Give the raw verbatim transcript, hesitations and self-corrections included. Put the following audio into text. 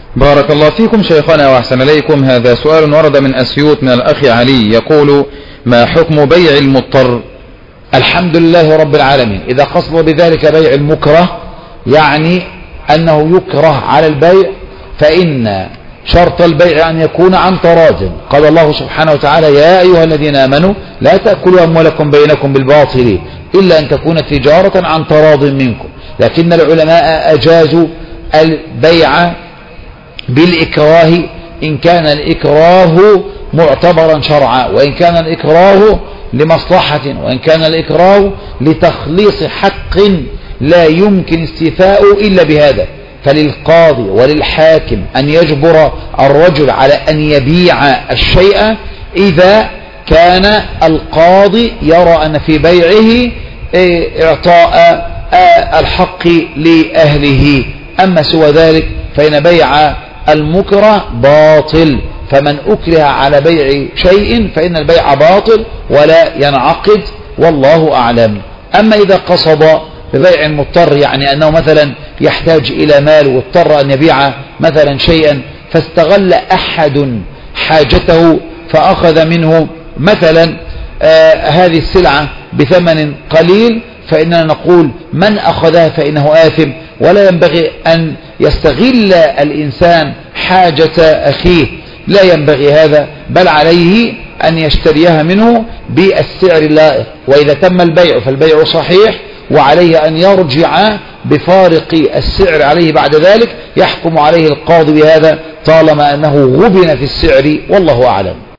بارك الله فيكم شيخنا وأحسن إليكم. هذا سؤال ورد من أسيوط من الأخ علي يقول: ما حكم بيع المضطر؟ الحمد لله رب العالمين. إذا قصد بذلك بيع المكره يعني أنه يكره على البيع، فإن شرط البيع أن يكون عن تراض. قال الله سبحانه وتعالى: يا أيها الذين آمنوا لا تأكلوا أموالكم بينكم بالباطل إلا أن تكون تجارة عن تراض منكم. لكن العلماء أجازوا البيع بالإكراه إن كان الإكراه معتبرا شرعا، وإن كان الإكراه لمصلحة، وإن كان الإكراه لتخليص حق لا يمكن استيفاء إلا بهذا. فللقاضي وللحاكم أن يجبر الرجل على أن يبيع الشيء إذا كان القاضي يرى أن في بيعه إعطاء الحق لأهله. أما سوى ذلك فإن بيع المكره باطل، فمن أكره على بيع شيء فإن البيع باطل ولا ينعقد، والله أعلم. أما إذا قصد ببيع المضطر يعني أنه مثلا يحتاج إلى مال واضطر أن يبيع مثلا شيئا، فاستغل أحد حاجته فأخذ منه مثلا آه هذه السلعة بثمن قليل، فإننا نقول من أخذها فإنه آثم، ولا ينبغي أن يستغل الإنسان حاجة أخيه، لا ينبغي هذا، بل عليه أن يشتريها منه بالسعر اللائق. وإذا تم البيع فالبيع صحيح، وعليه أن يرجع بفارق السعر عليه بعد ذلك، يحكم عليه القاضي بهذا طالما أنه غبن في السعر، والله أعلم.